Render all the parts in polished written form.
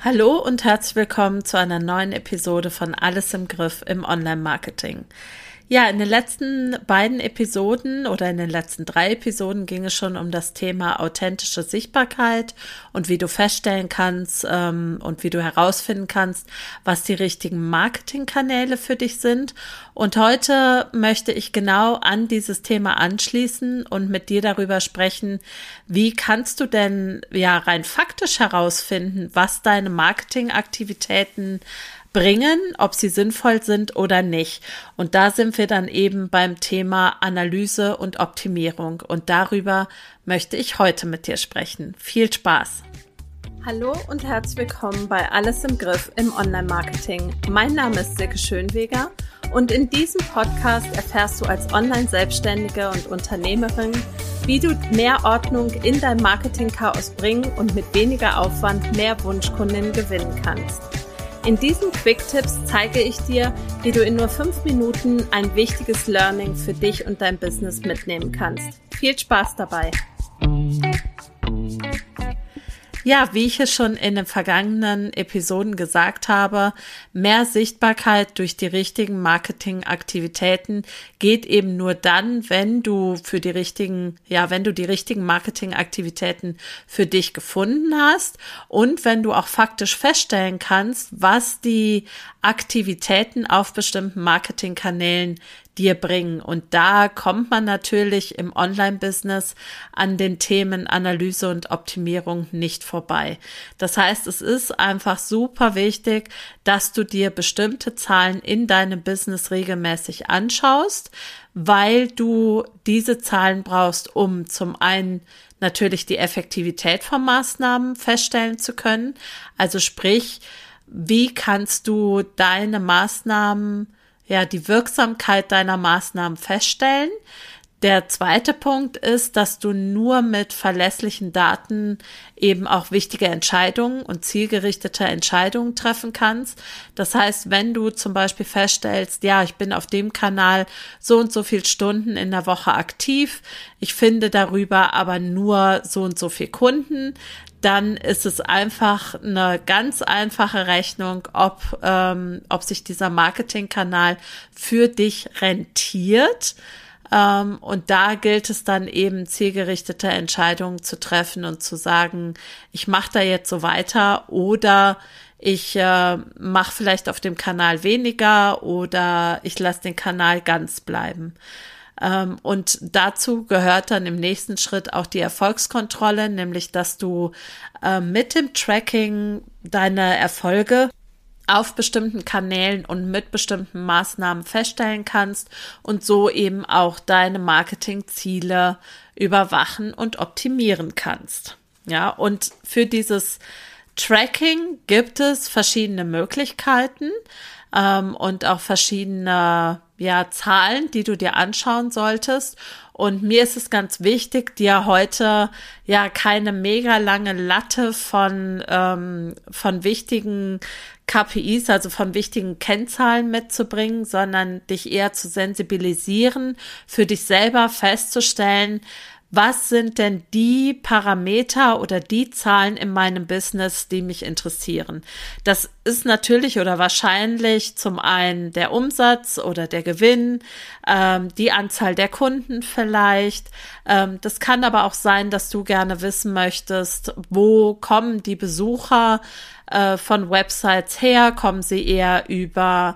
Hallo und herzlich willkommen zu einer neuen Episode von Alles im Griff im Online-Marketing. Ja, in den letzten beiden Episoden oder in den letzten 3 Episoden ging es schon um das Thema authentische Sichtbarkeit und wie du feststellen kannst und wie du herausfinden kannst, was die richtigen Marketingkanäle für dich sind. Und heute möchte ich genau an dieses Thema anschließen und mit dir darüber sprechen, wie kannst du denn rein faktisch herausfinden, was deine Marketingaktivitäten bringen, ob sie sinnvoll sind oder nicht. Und da sind wir dann eben beim Thema Analyse und Optimierung. Und darüber möchte ich heute mit dir sprechen. Viel Spaß! Hallo und herzlich willkommen bei Alles im Griff im Online-Marketing. Mein Name ist Silke Schönweger und in diesem Podcast erfährst du als Online-Selbstständige und Unternehmerin, wie du mehr Ordnung in dein Marketing-Chaos bringen und mit weniger Aufwand mehr Wunschkundinnen gewinnen kannst. In diesen Quick-Tipps zeige ich dir, wie du in nur 5 Minuten ein wichtiges Learning für dich und dein Business mitnehmen kannst. Viel Spaß dabei! Ja, wie ich es schon in den vergangenen Episoden gesagt habe, mehr Sichtbarkeit durch die richtigen Marketingaktivitäten geht eben nur dann, wenn du die richtigen Marketingaktivitäten für dich gefunden hast und wenn du auch faktisch feststellen kannst, was die Aktivitäten auf bestimmten Marketingkanälen dir bringen. Und da kommt man natürlich im Online-Business an den Themen Analyse und Optimierung nicht vorbei. Das heißt, es ist einfach super wichtig, dass du dir bestimmte Zahlen in deinem Business regelmäßig anschaust, weil du diese Zahlen brauchst, um zum einen natürlich die Effektivität von Maßnahmen feststellen zu können. Also sprich, wie kannst du deine Maßnahmen, die Wirksamkeit deiner Maßnahmen feststellen. Der zweite Punkt ist, dass du nur mit verlässlichen Daten eben auch wichtige Entscheidungen und zielgerichtete Entscheidungen treffen kannst. Das heißt, wenn du zum Beispiel feststellst, ich bin auf dem Kanal so und so viel Stunden in der Woche aktiv, ich finde darüber aber nur so und so viel Kunden, dann ist es einfach eine ganz einfache Rechnung, ob sich dieser Marketingkanal für dich rentiert. Und da gilt es dann eben, zielgerichtete Entscheidungen zu treffen und zu sagen, ich mache da jetzt so weiter oder ich mache vielleicht auf dem Kanal weniger oder ich lasse den Kanal ganz bleiben. Und dazu gehört dann im nächsten Schritt auch die Erfolgskontrolle, nämlich dass du mit dem Tracking deine Erfolge auf bestimmten Kanälen und mit bestimmten Maßnahmen feststellen kannst und so eben auch deine Marketingziele überwachen und optimieren kannst. Ja, und für dieses Tracking gibt es verschiedene Möglichkeiten und auch verschiedene Zahlen, die du dir anschauen solltest. Und mir ist es ganz wichtig, dir heute keine mega lange Latte von wichtigen KPIs, also von wichtigen Kennzahlen mitzubringen, sondern dich eher zu sensibilisieren, für dich selber festzustellen, was sind denn die Parameter oder die Zahlen in meinem Business, die mich interessieren? Das ist natürlich oder wahrscheinlich zum einen der Umsatz oder der Gewinn, die Anzahl der Kunden vielleicht. Das kann aber auch sein, dass du gerne wissen möchtest, wo kommen die Besucher von Websites her? Kommen sie eher über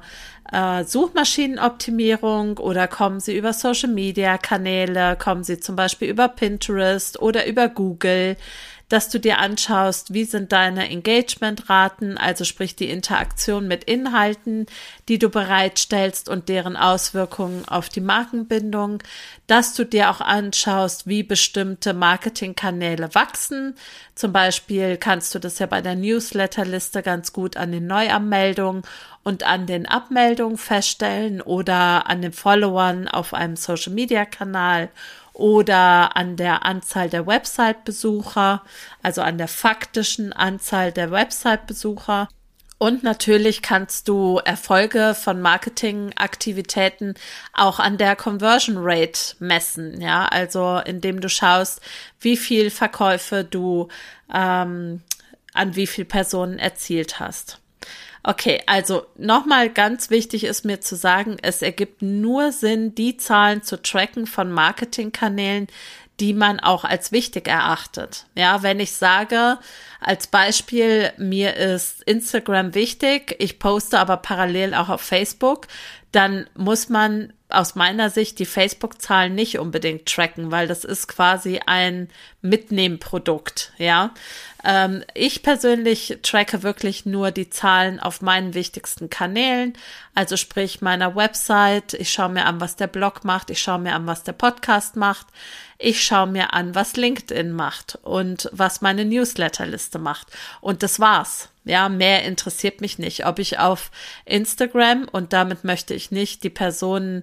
Suchmaschinenoptimierung oder kommen sie über Social-Media-Kanäle, kommen sie zum Beispiel über Pinterest oder über Google, dass du dir anschaust, wie sind deine Engagement-Raten, also sprich die Interaktion mit Inhalten, die du bereitstellst und deren Auswirkungen auf die Markenbindung, dass du dir auch anschaust, wie bestimmte Marketingkanäle wachsen. Zum Beispiel kannst du das ja bei der Newsletterliste ganz gut an den Neuanmeldungen und an den Abmeldungen feststellen oder an den Followern auf einem Social-Media-Kanal oder an der Anzahl der Website-Besucher, also an der faktischen Anzahl der Website-Besucher. Und natürlich kannst du Erfolge von Marketingaktivitäten auch an der Conversion Rate messen, ja, also indem du schaust, wie viel Verkäufe du an wie viel Personen erzielt hast. Okay, also nochmal ganz wichtig ist mir zu sagen, es ergibt nur Sinn, die Zahlen zu tracken von Marketingkanälen, die man auch als wichtig erachtet. Ja, wenn ich sage, als Beispiel, mir ist Instagram wichtig, ich poste aber parallel auch auf Facebook, dann muss man aus meiner Sicht die Facebook-Zahlen nicht unbedingt tracken, weil das ist quasi ein Mitnehmprodukt, ja. Ich persönlich tracke wirklich nur die Zahlen auf meinen wichtigsten Kanälen, also sprich meiner Website. Ich schaue mir an, was der Blog macht, ich schaue mir an, was der Podcast macht, ich schaue mir an, was LinkedIn macht und was meine Newsletterliste macht. Und das war's. Ja, mehr interessiert mich nicht. Ob ich auf Instagram, und damit möchte ich nicht die Personen,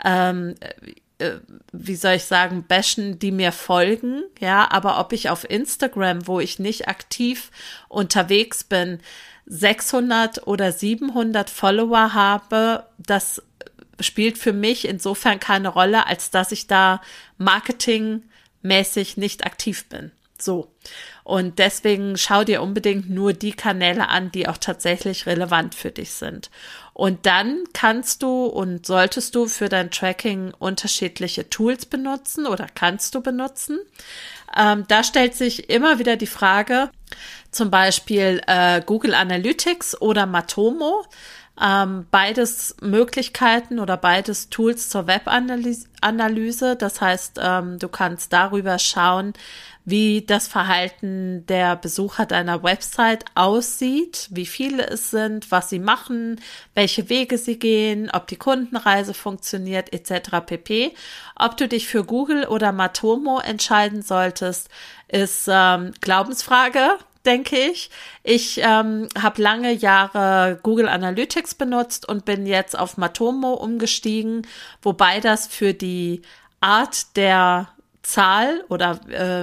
wie soll ich sagen, bashen, die mir folgen, ja, aber ob ich auf Instagram, wo ich nicht aktiv unterwegs bin, 600 oder 700 Follower habe, das spielt für mich insofern keine Rolle, als dass ich da marketingmäßig nicht aktiv bin. So. Und deswegen schau dir unbedingt nur die Kanäle an, die auch tatsächlich relevant für dich sind. Und dann kannst du und solltest du für dein Tracking unterschiedliche Tools benutzen oder kannst du benutzen. Da stellt sich immer wieder die Frage, zum Beispiel Google Analytics oder Matomo. Beides Möglichkeiten oder beides Tools zur Webanalyse. Das heißt, du kannst darüber schauen, wie das Verhalten der Besucher deiner Website aussieht, wie viele es sind, was sie machen, welche Wege sie gehen, ob die Kundenreise funktioniert, etc. pp. Ob du dich für Google oder Matomo entscheiden solltest, ist Glaubensfrage, denke ich. Ich habe lange Jahre Google Analytics benutzt und bin jetzt auf Matomo umgestiegen, wobei das für die Art der Zahl oder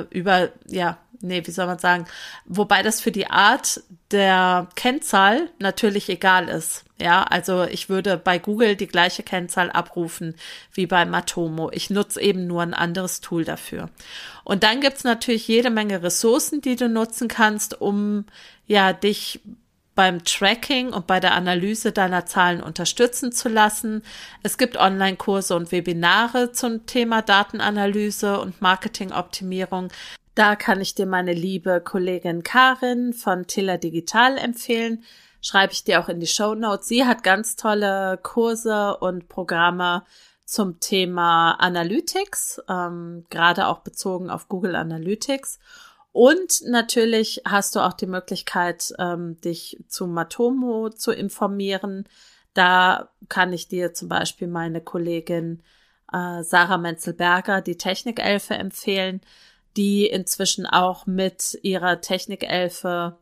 wie soll man sagen, wobei das für die Art der Kennzahl natürlich egal ist. Ja, also ich würde bei Google die gleiche Kennzahl abrufen wie bei Matomo. Ich nutze eben nur ein anderes Tool dafür. Und dann gibt's natürlich jede Menge Ressourcen, die du nutzen kannst, um ja dich beim Tracking und bei der Analyse deiner Zahlen unterstützen zu lassen. Es gibt Online-Kurse und Webinare zum Thema Datenanalyse und Marketingoptimierung. Da kann ich dir meine liebe Kollegin Karin von Tiller Digital empfehlen. Schreibe ich dir auch in die Shownotes. Sie hat ganz tolle Kurse und Programme zum Thema Analytics, gerade auch bezogen auf Google Analytics. Und natürlich hast du auch die Möglichkeit, dich zu Matomo zu informieren. Da kann ich dir zum Beispiel meine Kollegin Sarah Menzel-Berger, die Technikelfe, empfehlen, die inzwischen auch mit ihrer Technikelfe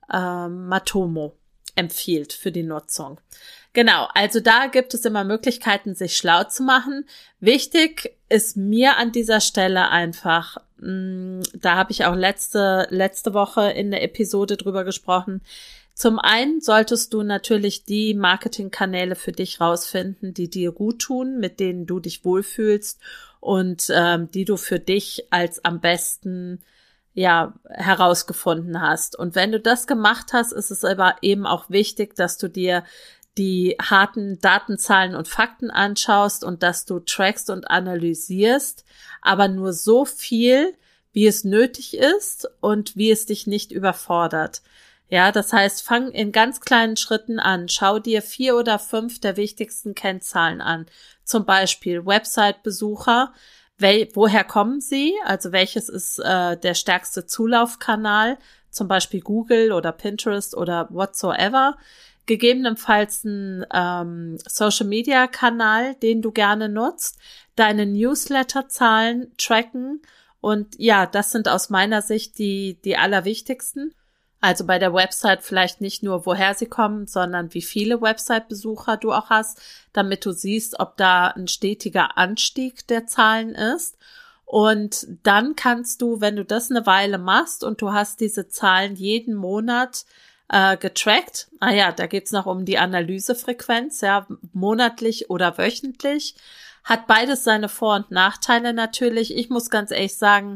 Matomo empfiehlt für die Nutzung. Genau, also da gibt es immer Möglichkeiten, sich schlau zu machen. Wichtig ist mir an dieser Stelle einfach, da habe ich auch letzte Woche in der Episode drüber gesprochen. Zum einen solltest du natürlich die Marketingkanäle für dich rausfinden, die dir gut tun, mit denen du dich wohlfühlst und die du für dich als am besten herausgefunden hast. Und wenn du das gemacht hast, ist es aber eben auch wichtig, dass du dir die harten Datenzahlen und Fakten anschaust und dass du trackst und analysierst, aber nur so viel, wie es nötig ist und wie es dich nicht überfordert. Ja, das heißt, fang in ganz kleinen Schritten an. Schau dir 4 oder 5 der wichtigsten Kennzahlen an. Zum Beispiel Website-Besucher. Woher kommen sie? Also welches ist der stärkste Zulaufkanal? Zum Beispiel Google oder Pinterest oder whatsoever. Gegebenenfalls ein Social-Media-Kanal, den du gerne nutzt, deine Newsletter-Zahlen tracken und ja, das sind aus meiner Sicht die allerwichtigsten. Also bei der Website vielleicht nicht nur, woher sie kommen, sondern wie viele Website-Besucher du auch hast, damit du siehst, ob da ein stetiger Anstieg der Zahlen ist. Und dann kannst du, wenn du das eine Weile machst und du hast diese Zahlen jeden Monat getrackt. Da geht's noch um die Analysefrequenz, ja, monatlich oder wöchentlich. Hat beides seine Vor- und Nachteile natürlich. Ich muss ganz ehrlich sagen,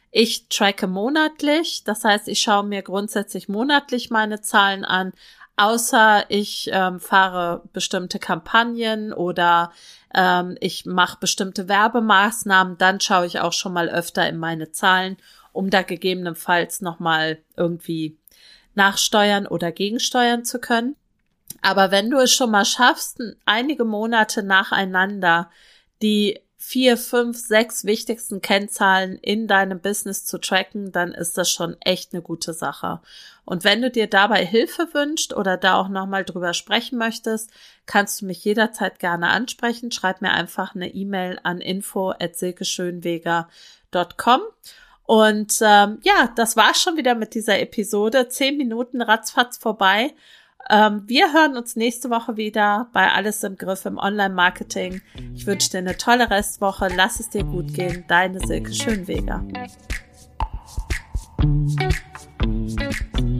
Ich tracke monatlich, das heißt, ich schaue mir grundsätzlich monatlich meine Zahlen an, außer ich fahre bestimmte Kampagnen oder ich mache bestimmte Werbemaßnahmen, dann schaue ich auch schon mal öfter in meine Zahlen, um da gegebenenfalls nochmal irgendwie nachsteuern oder gegensteuern zu können. Aber wenn du es schon mal schaffst, einige Monate nacheinander die 4, 5, 6 wichtigsten Kennzahlen in deinem Business zu tracken, dann ist das schon echt eine gute Sache. Und wenn du dir dabei Hilfe wünschst oder da auch nochmal drüber sprechen möchtest, kannst du mich jederzeit gerne ansprechen. Schreib mir einfach eine E-Mail an info@silkeschönweger.com. Und ja, das war's schon wieder mit dieser Episode. 10 Minuten ratzfatz vorbei. Wir hören uns nächste Woche wieder bei Alles im Griff im Online-Marketing. Ich wünsche dir eine tolle Restwoche. Lass es dir gut gehen. Deine Silke Schönweger.